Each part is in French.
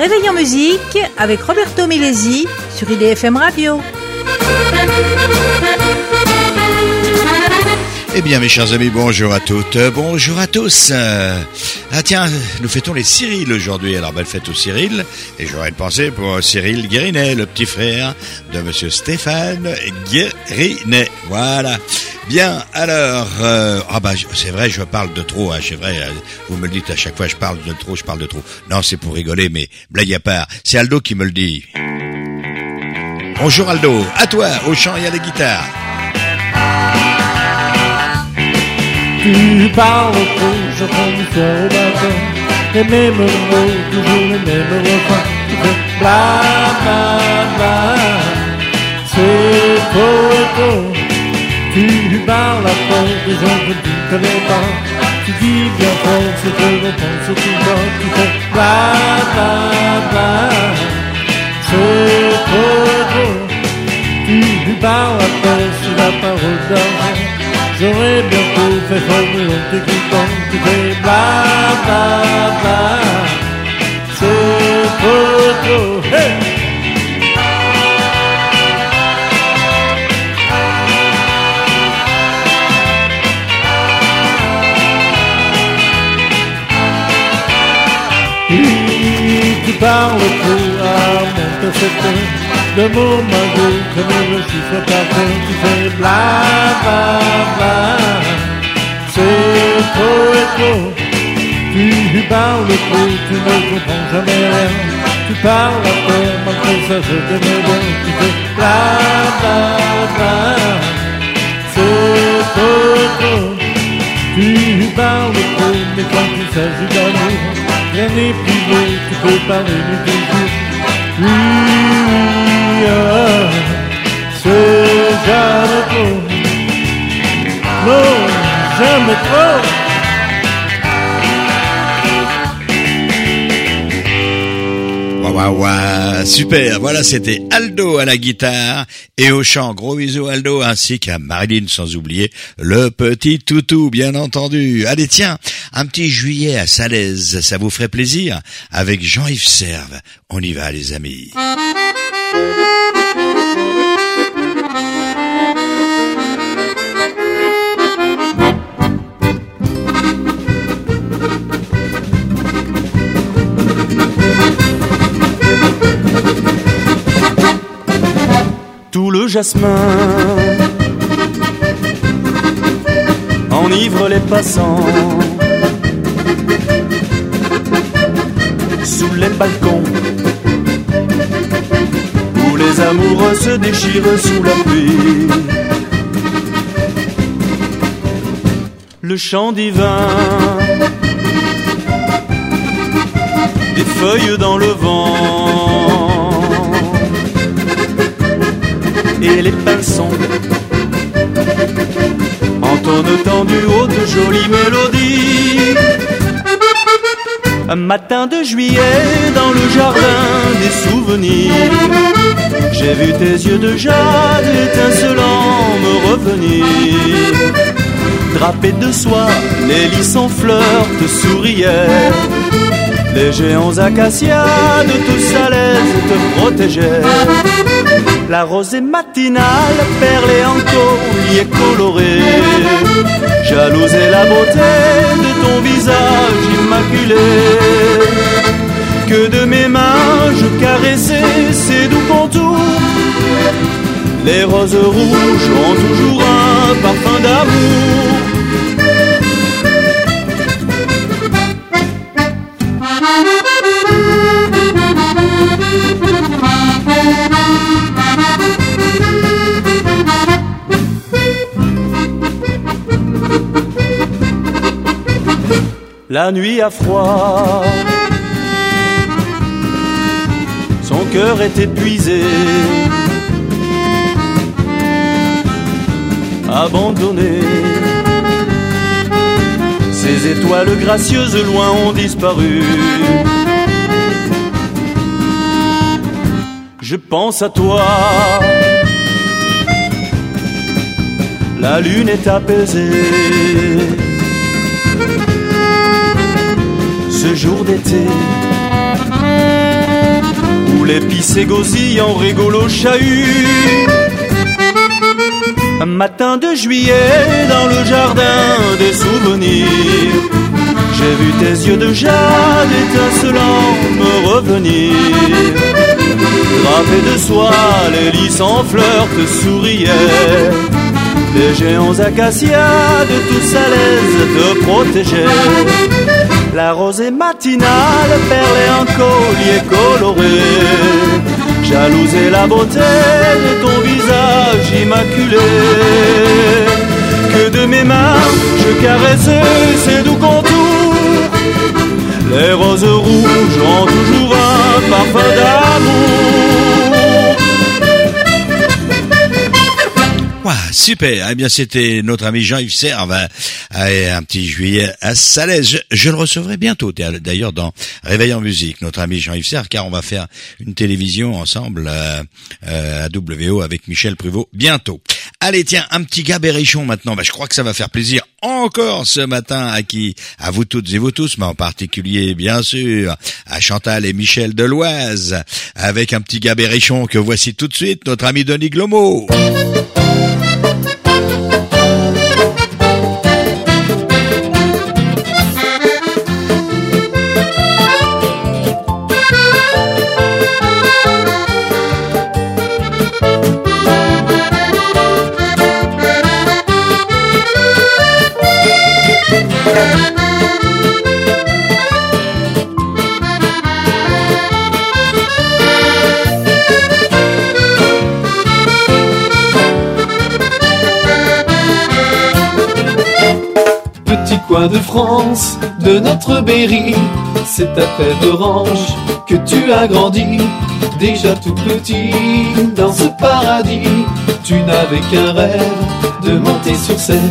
Réveil en musique avec Roberto Milesi sur IDFM Radio. Eh bien mes chers amis, bonjour à toutes, bonjour à tous. Ah tiens, nous fêtons les Cyril aujourd'hui, alors belle fête aux Cyril. Et j'aurais une pensée pour Cyril Guérinet, le petit frère de monsieur Stéphane Guérinet. Voilà. Bien, alors, c'est vrai, je parle de trop, hein, c'est vrai, vous me le dites à chaque fois, je parle de trop. Non, c'est pour rigoler, mais blague à part, c'est Aldo qui me le dit. Bonjour Aldo, à toi, au chant et à la guitare. Tu parles trop, je tombe sur le bateau. Les mêmes mots, toujours les mêmes refrains. Tu fais bla bla bla. C'est trop. Tu parles à fort des gens que tu connais pas. Tu dis bien fort ce que l'on pense tout le temps. Tu fais bla bla bla. C'est trop. Tu parles à fort sur la parole d'argent. J'aurais bientôt fait former en t'écoutant. Tu fais bla bla bla. C'est trop. Hey! Tu parles trop à mon percepteur. De mots magiques comme le chiffre parfait. Tu fais bla bla bla. C'est trop. Tu parles trop, tu ne comprends jamais rien. Tu parles à peine, malgré ça je t'aime bien. Tu fais bla bla bla. C'est trop. Tu parles trop, mais quand il s'agit d'amour, rien n'est plus beau, tu peux parler du toujours. Oui, c'est jamais trop. Non, jamais trop. Waouh, super, voilà, c'était Aldo à la guitare et au chant. Gros bisous Aldo, ainsi qu'à Marilyn, sans oublier le petit toutou, bien entendu. Allez tiens, un petit juillet à Salaise, ça vous ferait plaisir? Avec Jean-Yves Serve, on y va les amis. Tout le jasmin enivre les passants sous les balcons où les amoureux se déchirent sous la pluie. Le chant divin des feuilles dans le vent et les pinsons entonnent tant du haut de jolies mélodies. Un matin de juillet dans le jardin des souvenirs, j'ai vu tes yeux de jade étincelants me revenir. Drapés de soie, les lys en fleurs te souriaient. Les géants acacias de tous à l'aise te protégeaient. La rosée matinale perlée en collier coloré jalousait la beauté de ton visage immaculé. Que de mes mains je caressais ces doux contours. Les roses rouges ont toujours un parfum d'amour. La nuit a froid, son cœur est épuisé, abandonné. Ces étoiles gracieuses loin ont disparu. Je pense à toi, la lune est apaisée. Ce jour d'été, les pissés gosillent en rigolo chahut. Un matin de juillet dans le jardin des souvenirs, j'ai vu tes yeux de jade étincelants me revenir. Drapés de soie, les lys en fleurs te souriaient. Les géants acacias de tous à l'aise te protégeaient. La rosée matinale perlait un collier coloré. Jalousait la beauté de ton visage immaculé. Que de mes mains je caressais ces doux contours. Les roses rouges ont toujours un parfum d'amour. Ouah, super. Eh bien, c'était notre ami Jean-Yves Serve, un petit juillet à Salaise. Je le recevrai bientôt, d'ailleurs, dans Réveil en musique, notre ami Jean-Yves Serve, car on va faire une télévision ensemble à WO avec Michel Pruvot bientôt. Allez, tiens, un petit gars berrichon maintenant. Je crois que ça va faire plaisir encore ce matin à vous toutes et vous tous, mais en particulier, bien sûr, à Chantal et Michel de l'Oise, avec un petit gars berrichon que voici tout de suite, notre ami Denis Glomo. Coin de France, de notre Berry, c'est à Crèverange que tu as grandi. Déjà tout petit, dans ce paradis, tu n'avais qu'un rêve, de monter sur scène.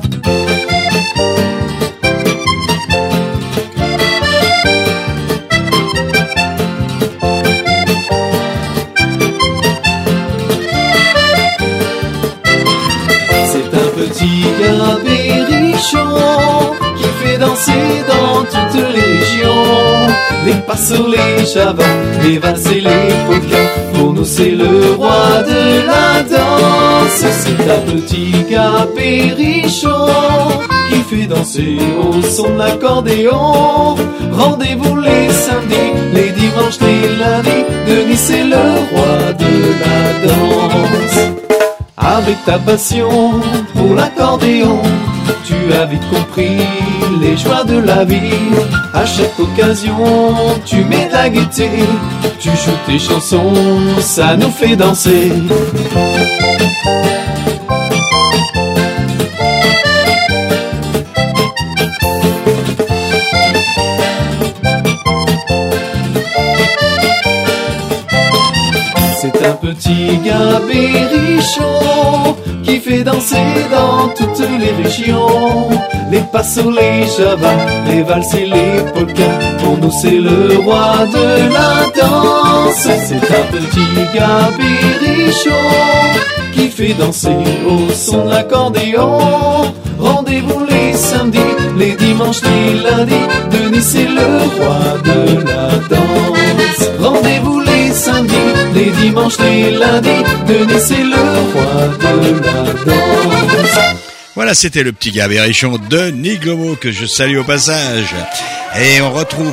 C'est un petit gars berrichon qui fait danser dans toutes les régions. Les passos, les chavas, les valses et les polkas, pour nous c'est le roi de la danse. C'est un petit gars berrichon qui fait danser au son de l'accordéon. Rendez-vous les samedis, les dimanches, les lundis, Denis c'est le roi de la danse. Avec ta passion pour l'accordéon, tu as vite compris les joies de la vie. À chaque occasion, tu mets de la gaieté, tu joues tes chansons, ça nous fait danser. C'est un petit gars berrichon qui fait danser dans toutes les régions. Les passos, les chavas, les valses et les polkas, pour nous c'est le roi de la danse. C'est un petit gars berrichon qui fait danser au son de l'accordéon. Rendez-vous les samedis, les dimanches, les lundis, Denis c'est le roi de la danse. Rendez-vous les samedis, les dimanches, les lundis, Denis c'est le roi de la danse. Voilà, c'était le petit gars berrichon Denis Glomo que je salue au passage. Et on retrouve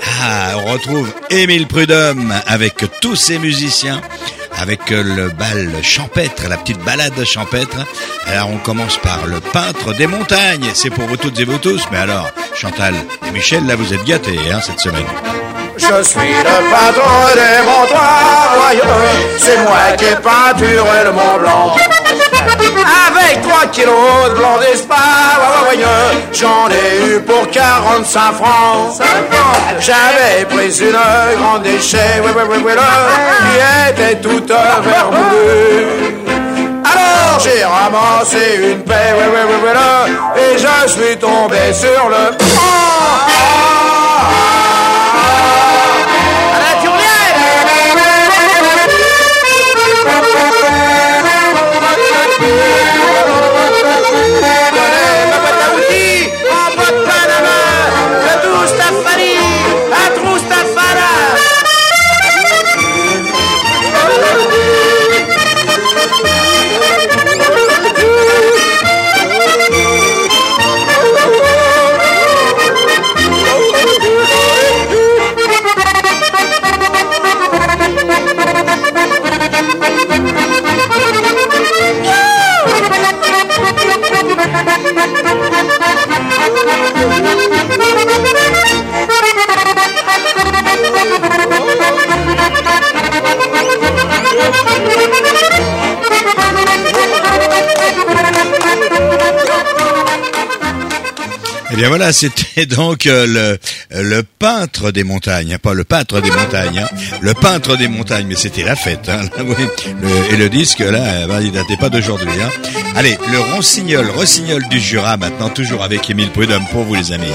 Émile Prudhomme avec tous ses musiciens, avec le bal champêtre, la petite balade champêtre. Alors on commence par le peintre des montagnes. C'est pour vous toutes et vous tous. Mais alors, Chantal et Michel, là vous êtes gâtés cette semaine. Je suis le patron des montois, c'est moi qui ai peinturé le Mont Blanc. Avec 3 kilos de blanc d'espace, j'en ai eu pour 45 francs. J'avais pris une grande déchet, qui était toute vermoulue. Alors j'ai ramassé une paix, et je suis tombé sur le... Eh bien voilà, c'était donc le peintre des montagnes, pas le peintre des montagnes, hein, le peintre des montagnes, mais c'était la fête, hein, là, oui. Et le disque là, il datait pas d'aujourd'hui. Hein. Allez, le Rossignol du Jura maintenant, toujours avec Émile Prudhomme pour vous les amis.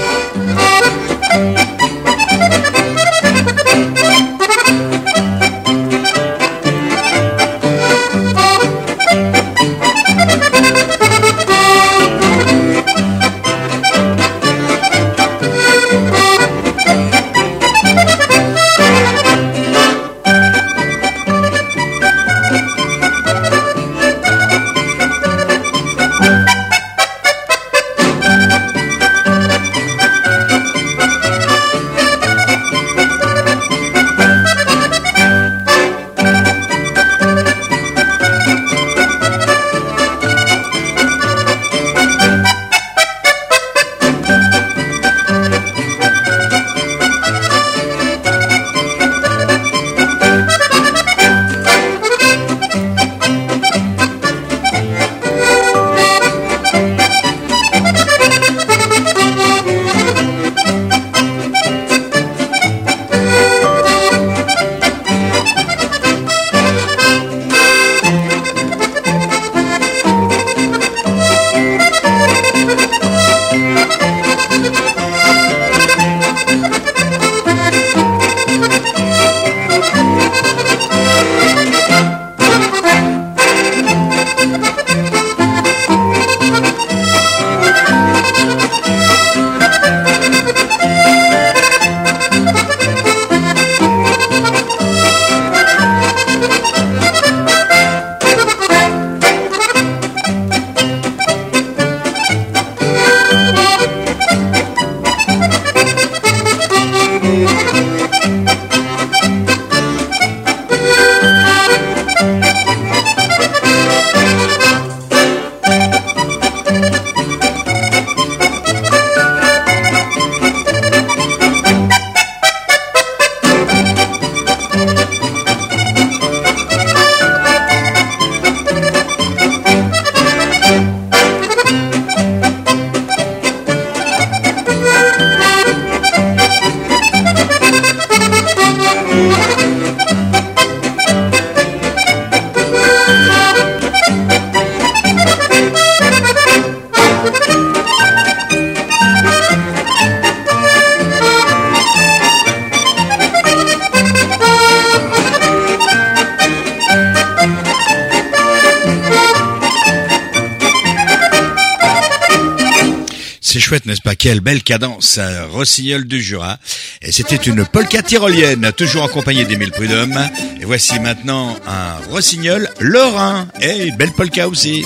C'est chouette, n'est-ce pas? Quelle belle cadence, Rossignol du Jura. Et c'était une polka tyrolienne, toujours en compagnie d'Émile Prudhomme. Et voici maintenant un Rossignol lorrain. Et une belle polka aussi.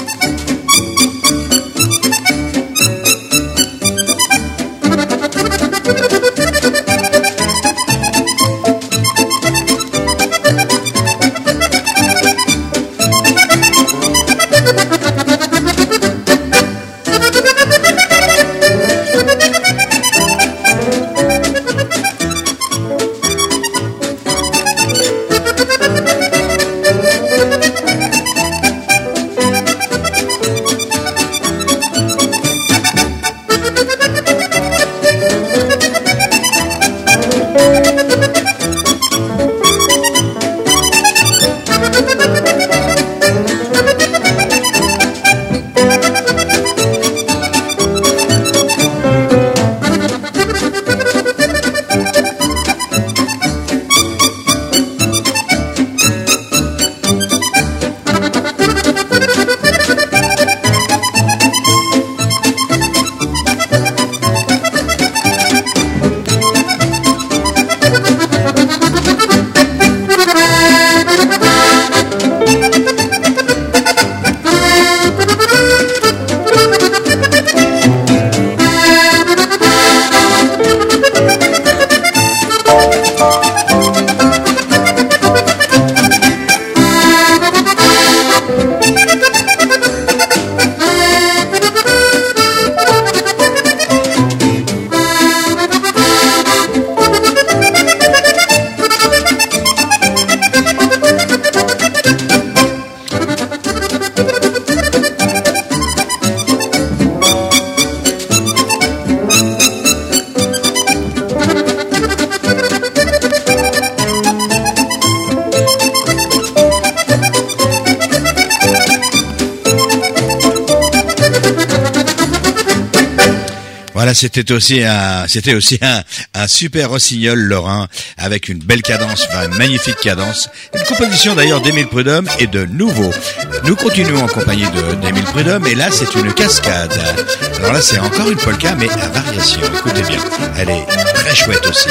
Voilà, c'était aussi un super rossignol lorrain avec une belle cadence, enfin une magnifique cadence. Une composition d'ailleurs d'Émile Prudhomme et de Nouveau. Nous continuons en compagnie d'Émile Prudhomme et là c'est une cascade. Alors là c'est encore une polka mais à variation. Écoutez bien, elle est très chouette aussi.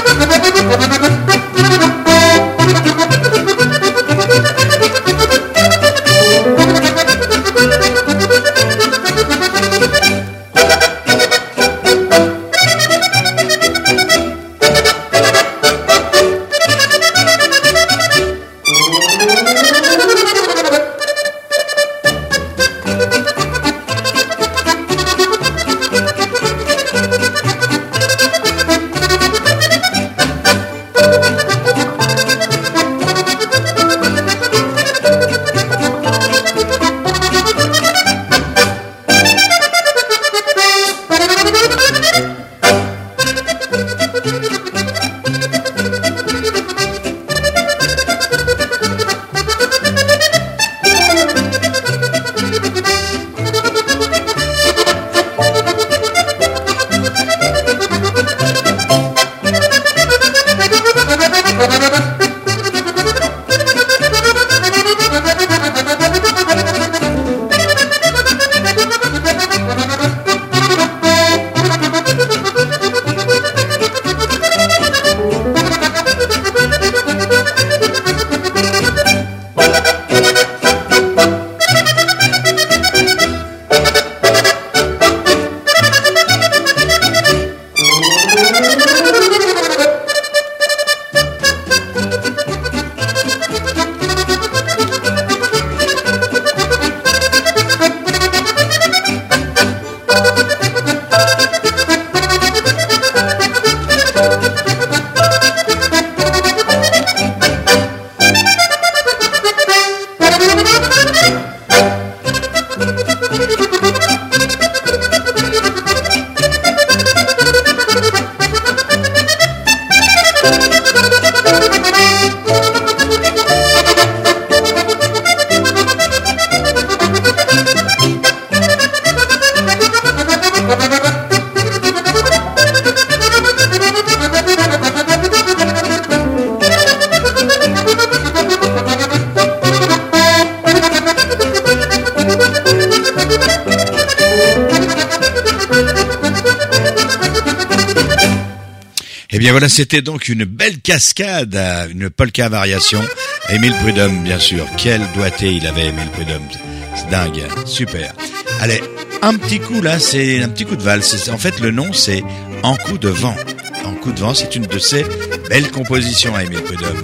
Eh bien voilà, c'était donc une belle cascade, une polka variation. Émile Prudhomme, bien sûr. Quel doigté il avait, Émile Prudhomme. C'est dingue, super. Allez, un petit coup là, c'est un petit coup de valse. En fait, le nom c'est En coup de vent. En coup de vent, c'est une de ses belles compositions à Émile Prudhomme.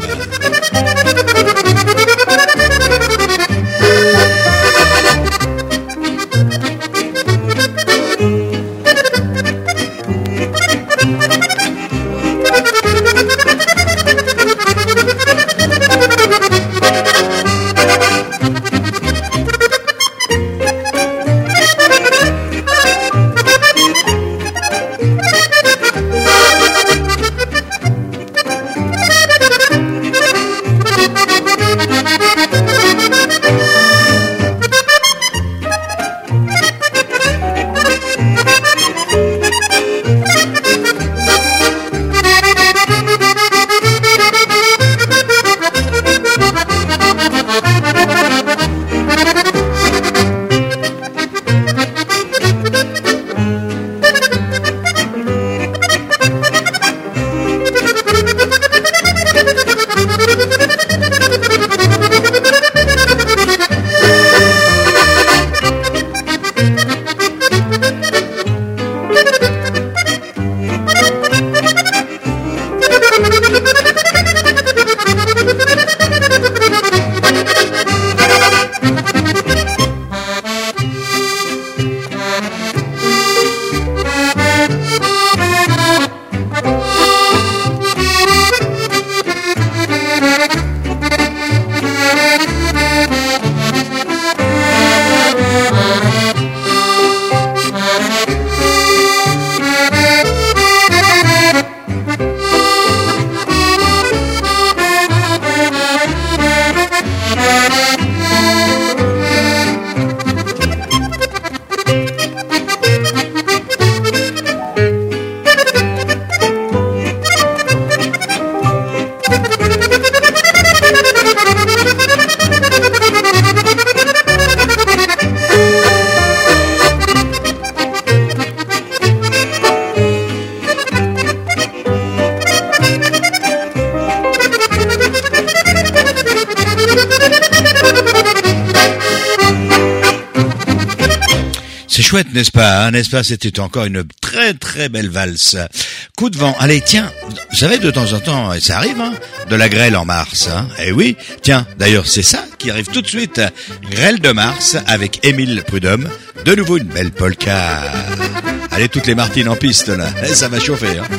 chouette, n'est-ce pas, hein, n'est-ce pas? C'était encore une très très belle valse. Coup de vent. Allez, tiens, vous savez, de temps en temps, et ça arrive, hein, de la grêle en mars, hein. Eh oui, tiens, d'ailleurs, c'est ça qui arrive tout de suite. Grêle de mars avec Émile Prudhomme. De nouveau une belle polka. Allez, toutes les Martines en piste, là. Eh, ça va chauffer, hein.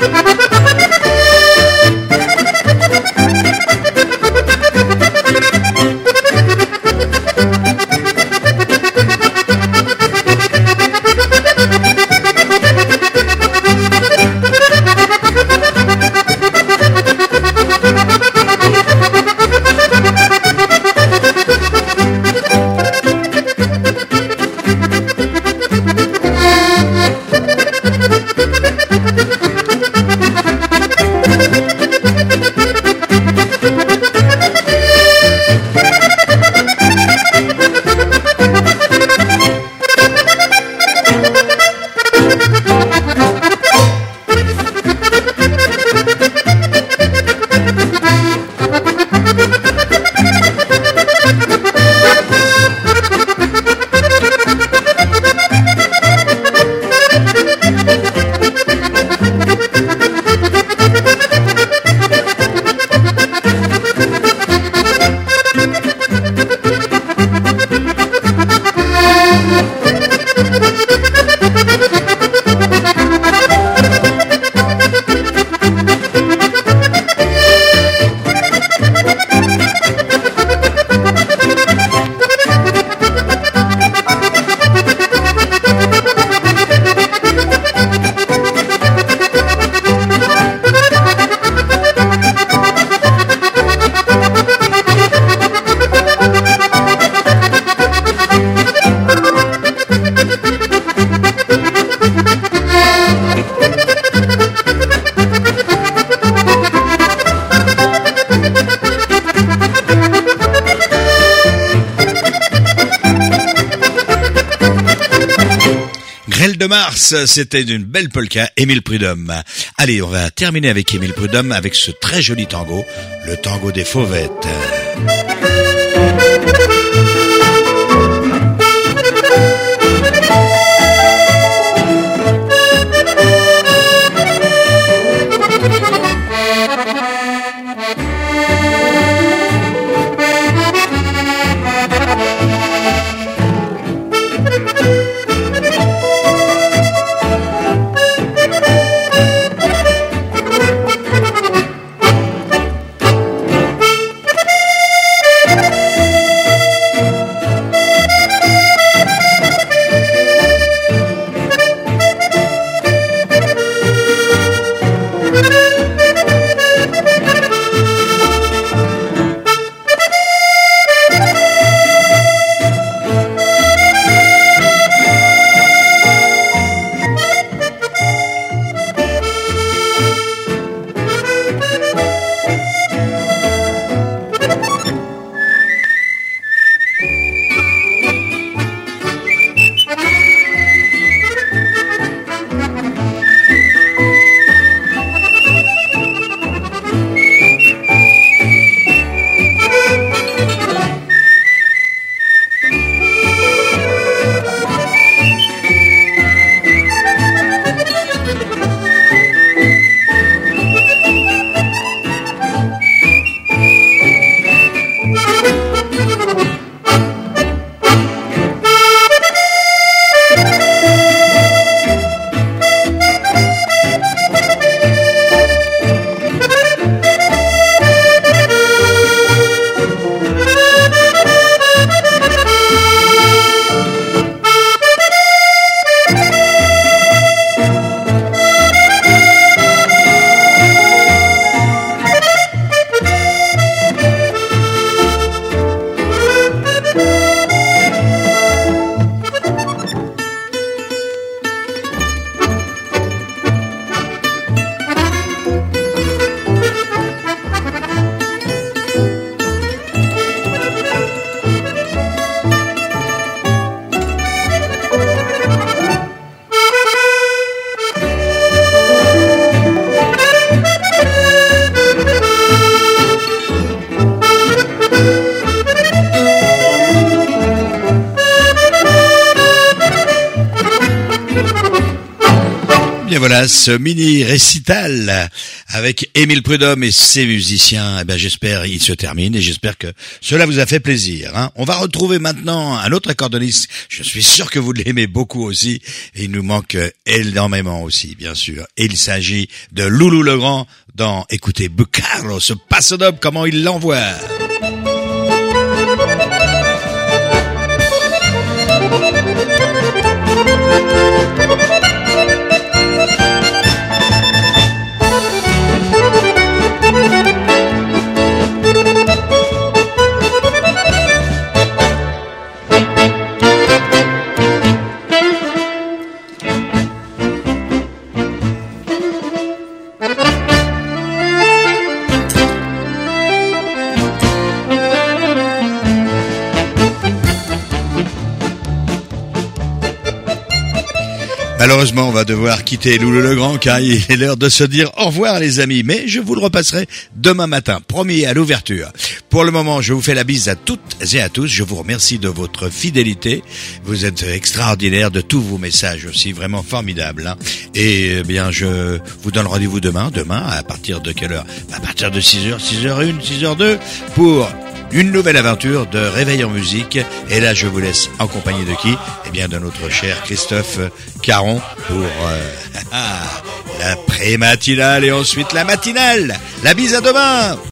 De mars, c'était une belle polka, Émile Prudhomme. Allez, on va terminer avec Émile Prudhomme avec ce très joli tango, le tango des fauvettes. Bien voilà, ce mini récital avec Émile Prudhomme et ses musiciens, j'espère il se termine et j'espère que cela vous a fait plaisir. On va retrouver maintenant un autre accordoniste, je suis sûr que vous l'aimez beaucoup aussi, et il nous manque énormément aussi, bien sûr. Et il s'agit de Loulou Legrand dans, écoutez, Bucaro, ce passo doble, comment il l'envoie. Malheureusement, on va devoir quitter Loulou Legrand car il est l'heure de se dire au revoir les amis, mais je vous le repasserai demain matin, promis à l'ouverture. Pour le moment, je vous fais la bise à toutes et à tous, je vous remercie de votre fidélité, vous êtes extraordinaires, de tous vos messages aussi, vraiment formidables. Et je vous donne rendez-vous demain à partir de quelle heure? À partir de 6h, 6h01, 6h02 pour une nouvelle aventure de Réveil en musique. Et là, je vous laisse en compagnie de qui? De notre cher Christophe Caron pour la pré-matinale et ensuite la matinale. La bise à demain!